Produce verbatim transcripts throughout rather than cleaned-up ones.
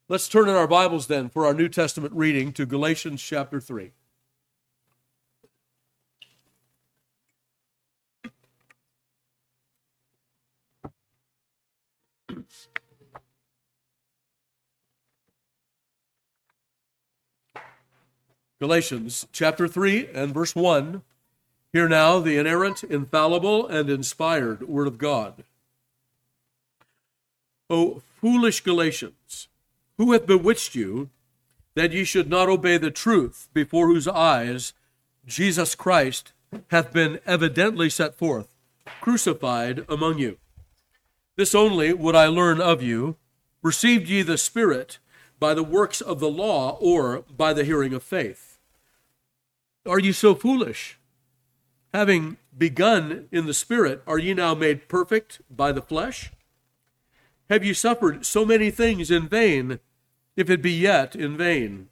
Let's turn in our Bibles then for our New Testament reading to Galatians chapter three. Galatians chapter three and verse one. Hear now the inerrant, infallible, and inspired Word of God. O foolish Galatians, who hath bewitched you, that ye should not obey the truth, before whose eyes Jesus Christ hath been evidently set forth, crucified among you? This only would I learn of you. Received ye the Spirit by the works of the law, or by the hearing of faith? Are ye so foolish? Having begun in the Spirit, are ye now made perfect by the flesh? Have ye suffered so many things in vain, if it be yet in vain?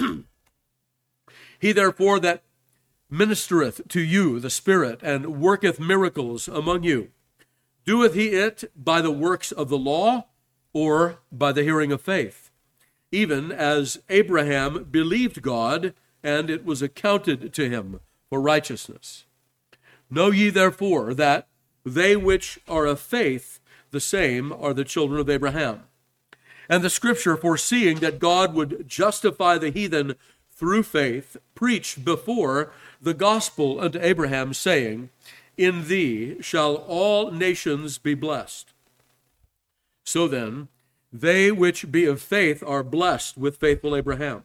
He therefore that ministereth to you the Spirit, and worketh miracles among you, doeth he it by the works of the law, or by the hearing of faith? Even as Abraham believed God, and it was accounted to him for righteousness. Know ye therefore that they which are of faith, the same are the children of Abraham. And the Scripture, foreseeing that God would justify the heathen through faith, preached before the gospel unto Abraham, saying, In thee shall all nations be blessed. So then, they which be of faith are blessed with faithful Abraham.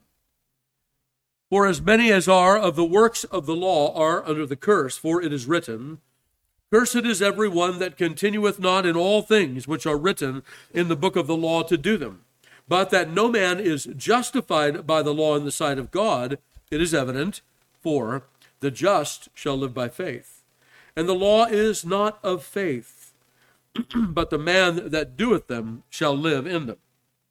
For as many as are of the works of the law are under the curse, for it is written, Cursed is every one that continueth not in all things which are written in the book of the law to do them. But that no man is justified by the law in the sight of God, it is evident, for the just shall live by faith. And the law is not of faith, but the man that doeth them shall live in them.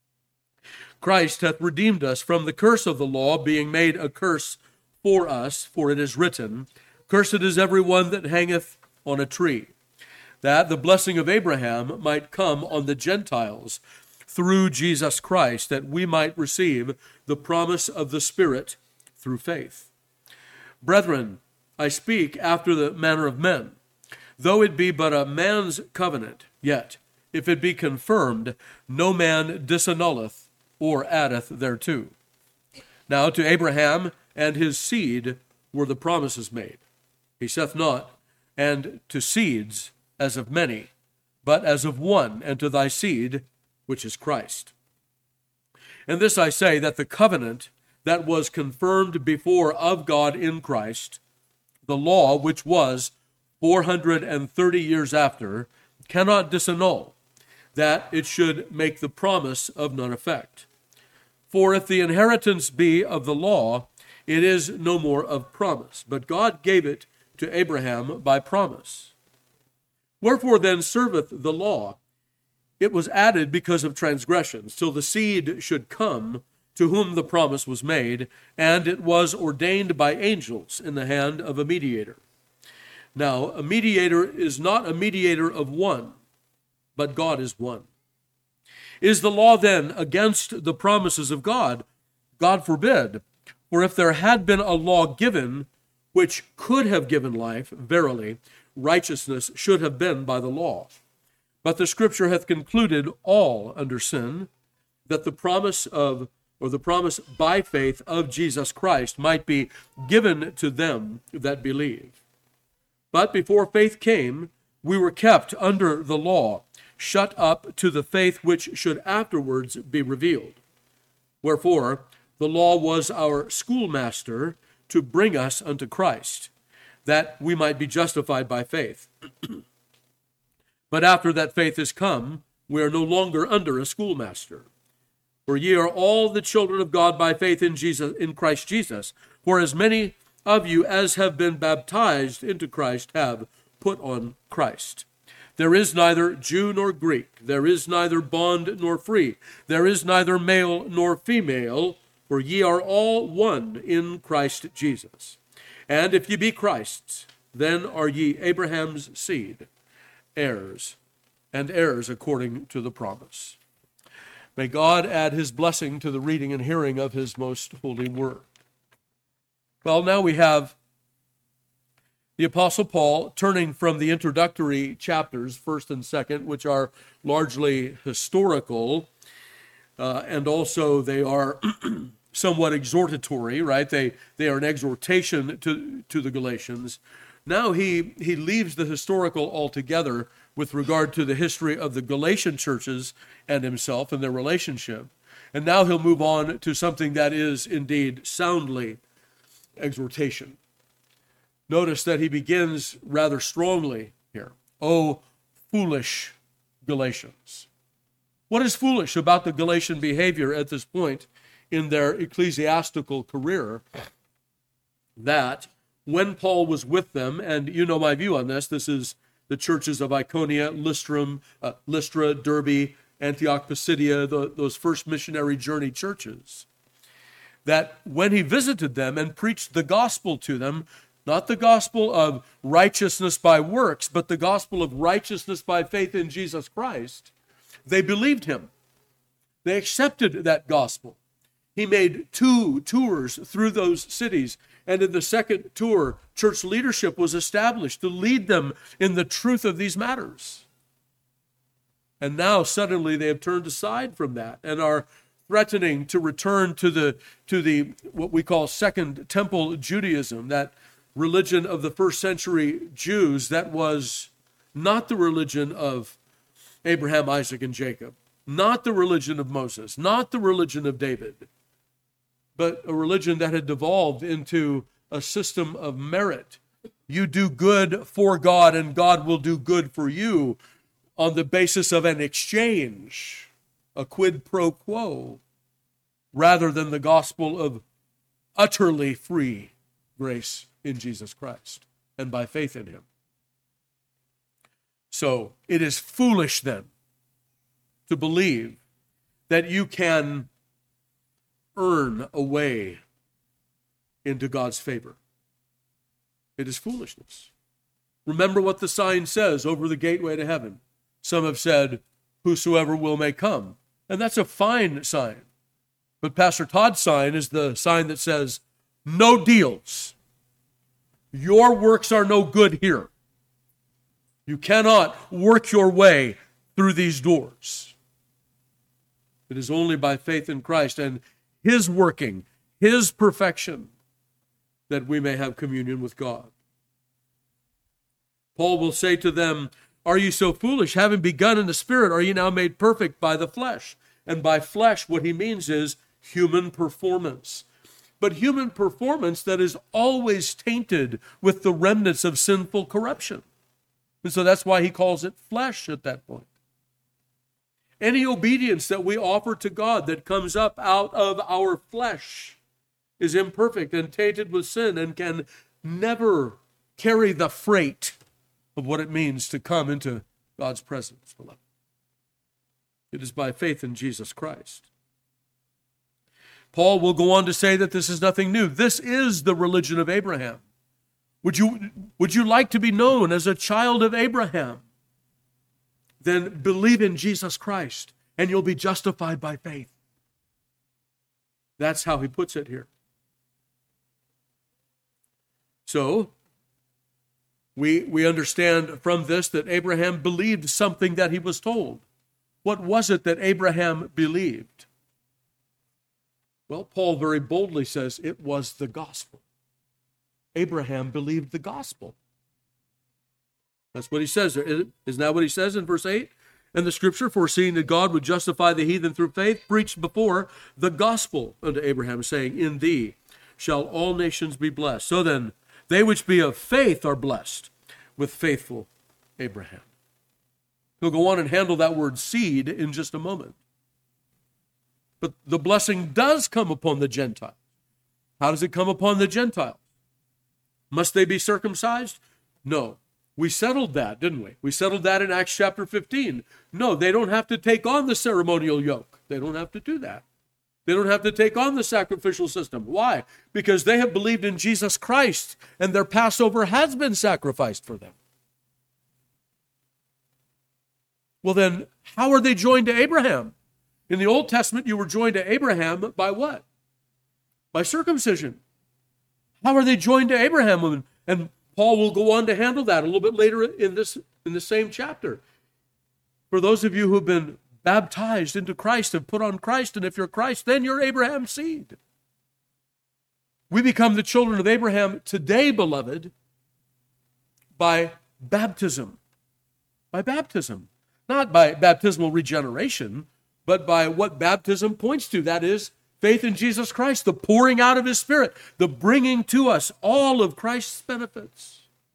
Christ hath redeemed us from the curse of the law, being made a curse for us, for it is written, Cursed is every one that hangeth on a tree, that the blessing of Abraham might come on the Gentiles through Jesus Christ, that we might receive the promise of the Spirit through faith. Brethren, I speak after the manner of men. Though it be but a man's covenant, yet, if it be confirmed, no man disannulleth or addeth thereto. Now to Abraham and his seed were the promises made. He saith not, and to seeds as of many, but as of one, and to thy seed, which is Christ. And this I say, that the covenant that was confirmed before of God in Christ, the law which was four hundred thirty years after, cannot disannul, that it should make the promise of none effect. For if the inheritance be of the law, it is no more of promise, but God gave it to Abraham by promise. Wherefore then serveth the law? It was added because of transgressions, till the seed should come, to whom the promise was made, and it was ordained by angels in the hand of a mediator. Now, a mediator is not a mediator of one, but God is one. Is the law then against the promises of God? God forbid. For if there had been a law given which could have given life, verily, righteousness should have been by the law. But the Scripture hath concluded all under sin, that the promise of, or the promise by faith of Jesus Christ might be given to them that believe. But before faith came, we were kept under the law, shut up to the faith which should afterwards be revealed. Wherefore, the law was our schoolmaster to bring us unto Christ, that we might be justified by faith. But after that faith is come, we are no longer under a schoolmaster. For ye are all the children of God by faith in Jesus, in Christ Jesus. For as many of you as have been baptized into Christ have put on Christ. There is neither Jew nor Greek, there is neither bond nor free, there is neither male nor female, for ye are all one in Christ Jesus. And if ye be Christ's, then are ye Abraham's seed, heirs, and heirs according to the promise. May God add his blessing to the reading and hearing of his most holy word. Well, now we have the Apostle Paul turning from the introductory chapters, first and second, which are largely historical, uh, and also they are somewhat exhortatory, right? They they are an exhortation to, to the Galatians. Now he, he leaves the historical altogether with regard to the history of the Galatian churches and himself and their relationship. And now he'll move on to something that is indeed soundly exhortation. Notice that he begins rather strongly here. O foolish Galatians. What is foolish about the Galatian behavior at this point in their ecclesiastical career? That when Paul was with them, and you know my view on this, this is the churches of Iconia, Lystrum, uh, Lystra, Derbe, Antioch, Pisidia, the, those first missionary journey churches, that when he visited them and preached the gospel to them, not the gospel of righteousness by works, but the gospel of righteousness by faith in Jesus Christ, they believed him. They accepted that gospel. He made two tours through those cities, and in the second tour, church leadership was established to lead them in the truth of these matters. And now suddenly they have turned aside from that and are threatening to return to the to the what we call Second Temple Judaism, that religion of the first century Jews that was not the religion of Abraham, Isaac, and Jacob, not the religion of Moses, not the religion of David, but a religion that had devolved into a system of merit. You do good for God and God will do good for you on the basis of an exchange, a quid pro quo, rather than the gospel of utterly free grace in Jesus Christ and by faith in him. So it is foolish then to believe that you can earn a way into God's favor. It is foolishness. Remember what the sign says over the gateway to heaven. Some have said, whosoever will may come. And that's a fine sign. But Pastor Todd's sign is the sign that says, no deals. Your works are no good here. You cannot work your way through these doors. It is only by faith in Christ and his working, his perfection, that we may have communion with God. Paul will say to them, are you so foolish? Having begun in the Spirit, are you now made perfect by the flesh? And by flesh, what he means is human performance. But human performance that is always tainted with the remnants of sinful corruption. And so that's why he calls it flesh at that point. Any obedience that we offer to God that comes up out of our flesh is imperfect and tainted with sin and can never carry the freight of what it means to come into God's presence, beloved. It is by faith in Jesus Christ. Paul will go on to say that this is nothing new. This is the religion of Abraham. Would you, would you like to be known as a child of Abraham? Then believe in Jesus Christ, and you'll be justified by faith. That's how he puts it here. So, we, we understand from this that Abraham believed something that he was told. What was it that Abraham believed? Well, Paul very boldly says it was the gospel. Abraham believed the gospel. That's what he says there. Isn't that what he says in verse eight? And the scripture, foreseeing that God would justify the heathen through faith, preached before the gospel unto Abraham, saying, in thee shall all nations be blessed. So then, they which be of faith are blessed with faithful Abraham. He'll go on and handle that word seed in just a moment. But the blessing does come upon the Gentile. How does it come upon the Gentiles? Must they be circumcised? No. We settled that, didn't we? We settled that in Acts chapter fifteen. No, they don't have to take on the ceremonial yoke. They don't have to do that. They don't have to take on the sacrificial system. Why? Because they have believed in Jesus Christ, and their Passover has been sacrificed for them. Well then, how are they joined to Abraham? In the Old Testament, you were joined to Abraham by what? By circumcision. How are they joined to Abraham? And Paul will go on to handle that a little bit later in this in the same chapter. For those of you who have been baptized into Christ and put on Christ, and if you're Christ, then you're Abraham's seed. We become the children of Abraham today, beloved, by baptism. By baptism. Not by baptismal regeneration, but by what baptism points to. That is, faith in Jesus Christ, the pouring out of his Spirit, the bringing to us all of Christ's benefits.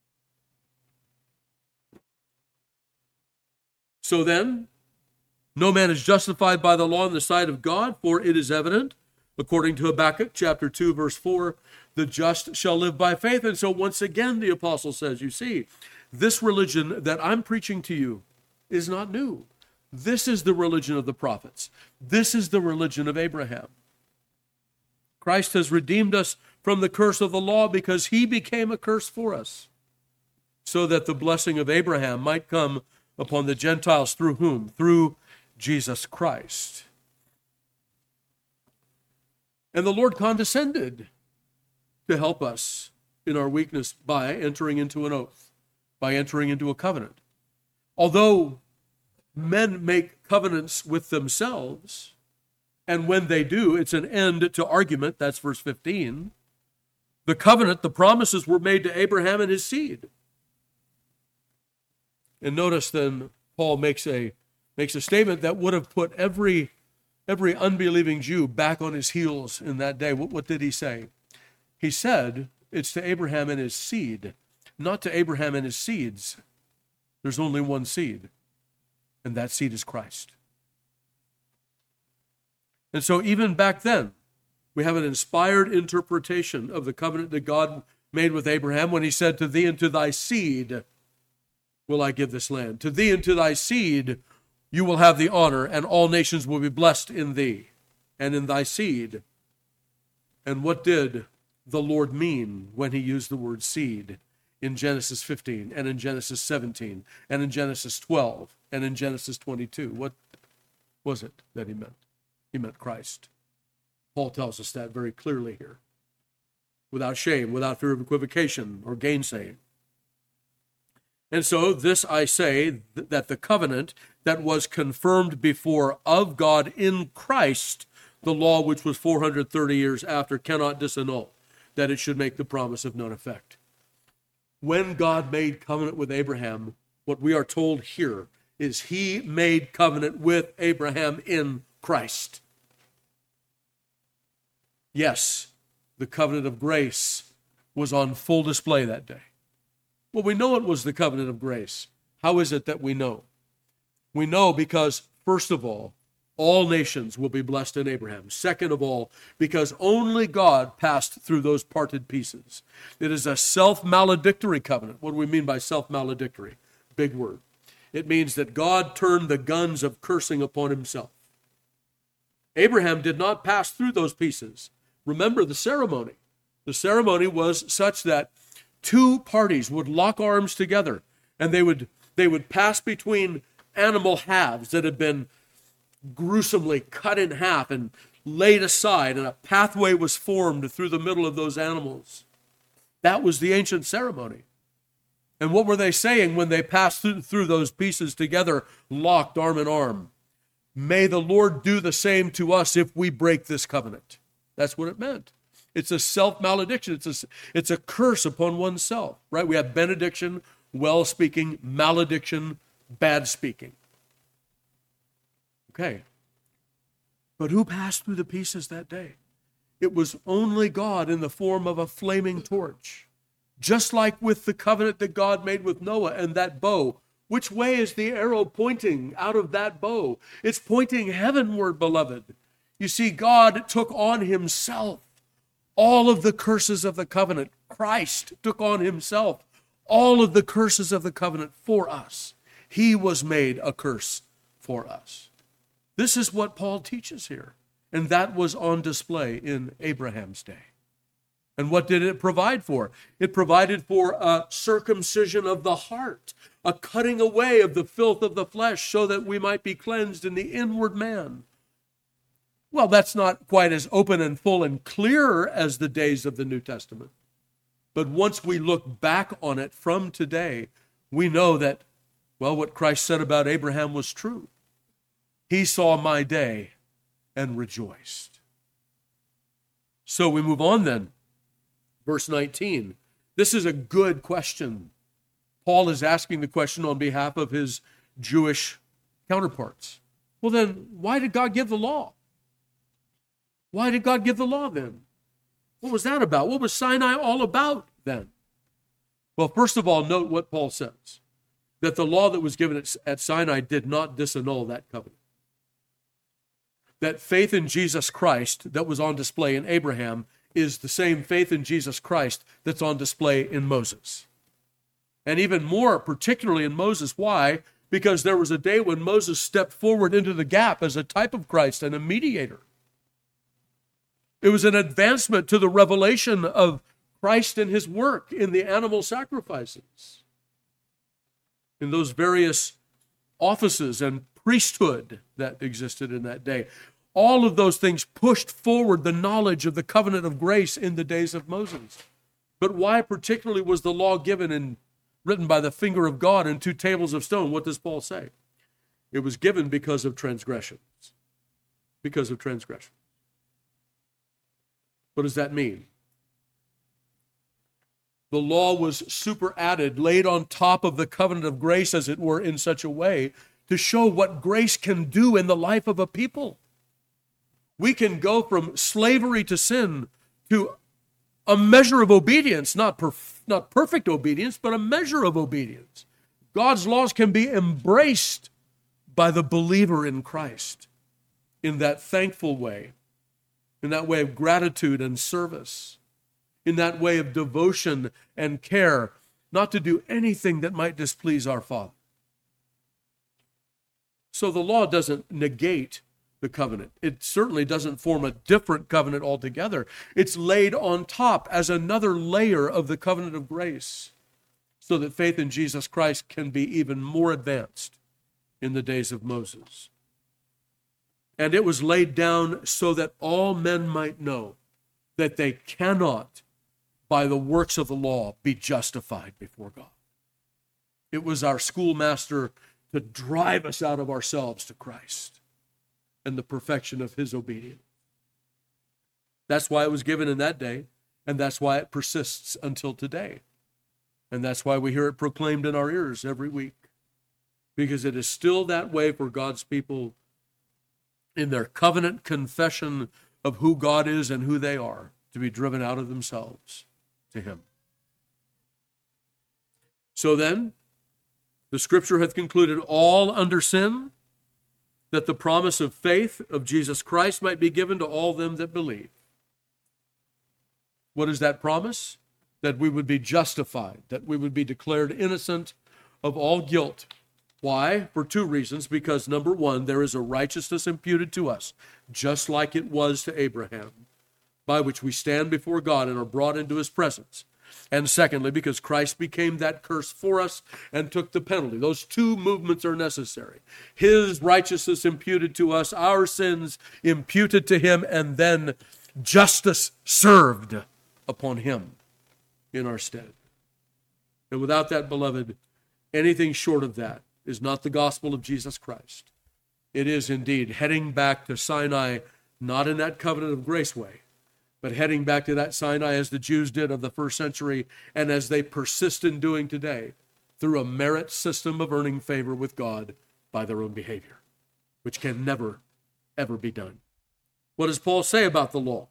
So then, no man is justified by the law in the sight of God, for it is evident, according to Habakkuk chapter two, verse four, the just shall live by faith. And so once again, the apostle says, you see, this religion that I'm preaching to you is not new. This is the religion of the prophets. This is the religion of Abraham. Christ has redeemed us from the curse of the law because he became a curse for us, so that the blessing of Abraham might come upon the Gentiles through whom? Through Jesus Christ. And the Lord condescended to help us in our weakness by entering into an oath, by entering into a covenant. Although men make covenants with themselves, and when they do, it's an end to argument, that's verse fifteen. The covenant, the promises were made to Abraham and his seed. And notice then, Paul makes a makes a statement that would have put every every unbelieving Jew back on his heels in that day. What, what did he say? He said, it's to Abraham and his seed, not to Abraham and his seeds. There's only one seed, and that seed is Christ. And so even back then, we have an inspired interpretation of the covenant that God made with Abraham when he said, to thee and to thy seed will I give this land. To thee and to thy seed you will have the honor, and all nations will be blessed in thee and in thy seed. And what did the Lord mean when he used the word seed in Genesis fifteen and in Genesis seventeen and in Genesis twelve and in Genesis twenty-two? What was it that he meant? He meant Christ. Paul tells us that very clearly here, without shame, without fear of equivocation or gainsaying. And so this I say, that the covenant that was confirmed before of God in Christ, the law which was four hundred thirty years after, cannot disannul, that it should make the promise of none effect. When God made covenant with Abraham, what we are told here is he made covenant with Abraham in Christ. Yes, the covenant of grace was on full display that day. Well, we know it was the covenant of grace. How is it that we know? We know because, first of all, all nations will be blessed in Abraham. Second of all, because only God passed through those parted pieces. It is a self-maledictory covenant. What do we mean by self-maledictory? Big word. It means that God turned the guns of cursing upon himself. Abraham did not pass through those pieces. Remember the ceremony. The ceremony was such that two parties would lock arms together, and they would they would pass between animal halves that had been gruesomely cut in half and laid aside, and a pathway was formed through the middle of those animals. That was the ancient ceremony. And what were they saying when they passed through, through those pieces together, locked arm in arm? May the Lord do the same to us if we break this covenant. That's what it meant. It's a self-malediction. It's a, it's a curse upon oneself, right? We have benediction, well-speaking, malediction, bad-speaking. Okay. But who passed through the pieces that day? It was only God in the form of a flaming torch. Just like with the covenant that God made with Noah and that bow. Which way is the arrow pointing out of that bow? It's pointing heavenward, beloved. You see, God took on himself all of the curses of the covenant. Christ took on himself all of the curses of the covenant for us. He was made a curse for us. This is what Paul teaches here. And that was on display in Abraham's day. And what did it provide for? It provided for a circumcision of the heart, a cutting away of the filth of the flesh so that we might be cleansed in the inward man Well, that's not quite as open and full and clear as the days of the New Testament. But once we look back on it from today, we know that, well, what Christ said about Abraham was true. He saw my day and rejoiced. So we move on then. Verse nineteen. This is a good question. Paul is asking the question on behalf of his Jewish counterparts. Well then, why did God give the law? Why did God give the law then? What was that about? What was Sinai all about then? Well, first of all, note what Paul says, that the law that was given at, at Sinai did not disannul that covenant. That faith in Jesus Christ that was on display in Abraham is the same faith in Jesus Christ that's on display in Moses. And even more, particularly in Moses. Why? Because there was a day when Moses stepped forward into the gap as a type of Christ and a mediator. It was an advancement to the revelation of Christ and his work in the animal sacrifices, in those various offices and priesthood that existed in that day. All of those things pushed forward the knowledge of the covenant of grace in the days of Moses. But why particularly was the law given and written by the finger of God in two tables of stone? What does Paul say? It was given because of transgressions. Because of transgression. What does that mean? The law was superadded, laid on top of the covenant of grace, as it were, in such a way to show what grace can do in the life of a people. We can go from slavery to sin to a measure of obedience, not, perf- not perfect obedience, but a measure of obedience. God's laws can be embraced by the believer in Christ in that thankful way, in that way of gratitude and service, in that way of devotion and care, not to do anything that might displease our Father. So the law doesn't negate the covenant. It certainly doesn't form a different covenant altogether. It's laid on top as another layer of the covenant of grace, so that faith in Jesus Christ can be even more advanced in the days of Moses. And it was laid down so that all men might know that they cannot, by the works of the law, be justified before God. It was our schoolmaster to drive us out of ourselves to Christ and the perfection of his obedience. That's why it was given in that day, and that's why it persists until today. And that's why we hear it proclaimed in our ears every week, because it is still that way for God's people in their covenant confession of who God is and who they are, to be driven out of themselves to him. So then, the Scripture hath concluded all under sin, that the promise of faith of Jesus Christ might be given to all them that believe. What is that promise? That we would be justified, that we would be declared innocent of all guilt. Why? For two reasons. Because number one, there is a righteousness imputed to us, just like it was to Abraham, by which we stand before God and are brought into his presence. And secondly, because Christ became that curse for us and took the penalty. Those two movements are necessary. His righteousness imputed to us, our sins imputed to him, and then justice served upon him in our stead. And without that, beloved, anything short of that is not the gospel of Jesus Christ. It is indeed heading back to Sinai, not in that covenant of grace way, but heading back to that Sinai as the Jews did of the first century, and as they persist in doing today, through a merit system of earning favor with God by their own behavior, which can never, ever be done. What does Paul say about the law?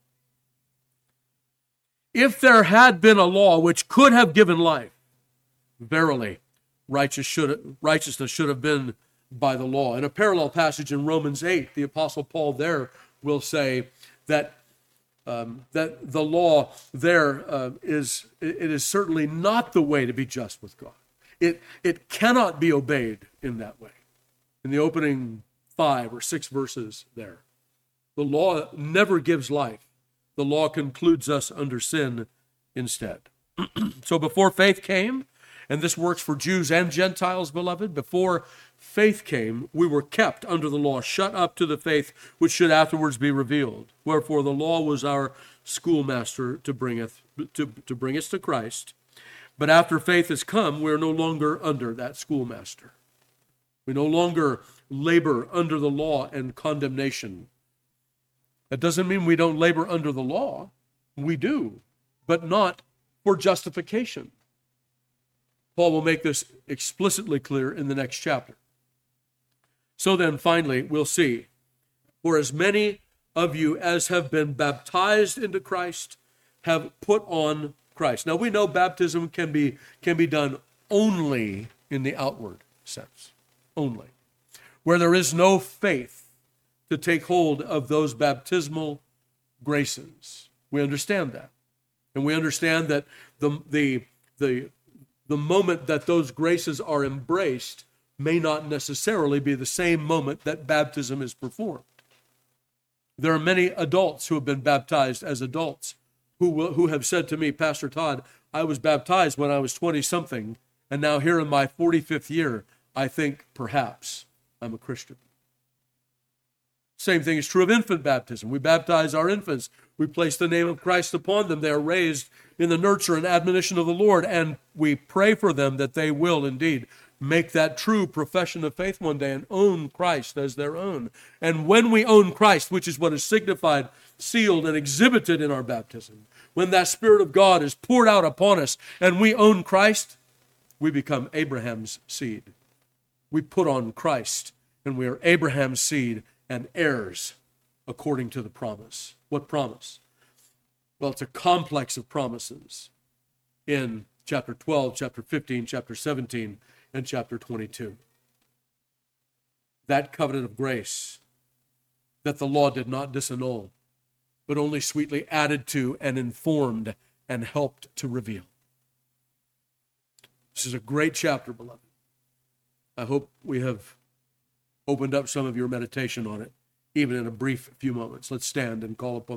If there had been a law which could have given life, verily, righteous should, righteousness should have been by the law. In a parallel passage in Romans eight, the Apostle Paul there will say that Um, that the law there uh, is, it is certainly not the way to be just with God. It, it cannot be obeyed in that way. In the opening five or six verses there, the law never gives life. The law concludes us under sin instead. So before faith came, And this works for Jews and Gentiles, beloved. Before faith came, we were kept under the law, shut up to the faith which should afterwards be revealed. Wherefore the law was our schoolmaster to bring us to, to bring us to Christ. But after faith has come, we're no longer under that schoolmaster. We no longer labor under the law and condemnation. That doesn't mean we don't labor under the law. We do, but not for justification. Paul will make this explicitly clear in the next chapter. So then, finally, we'll see. For as many of you as have been baptized into Christ have put on Christ. Now, we know baptism can be, can be done only in the outward sense. Only. Where there is no faith to take hold of those baptismal graces. We understand that. And we understand that the, the, the, the moment that those graces are embraced may not necessarily be the same moment that baptism is performed. There are many adults who have been baptized as adults who will, who have said to me, Pastor Todd, I was baptized when I was twenty-something, and now here in my forty-fifth year, I think perhaps I'm a Christian. Same thing is true of infant baptism. We baptize our infants. We place the name of Christ upon them. They are raised in the nurture and admonition of the Lord, and we pray for them that they will indeed make that true profession of faith one day and own Christ as their own. And when we own Christ, which is what is signified, sealed, and exhibited in our baptism, when that Spirit of God is poured out upon us and we own Christ, we become Abraham's seed. We put on Christ, and we are Abraham's seed and heirs according to the promise. What promise? Well, it's a complex of promises in chapter twelve, chapter fifteen, chapter seventeen, and chapter twenty-two. That covenant of grace that the law did not disannul, but only sweetly added to and informed and helped to reveal. This is a great chapter, beloved. I hope we have opened up some of your meditation on it, even in a brief few moments. Let's stand and call upon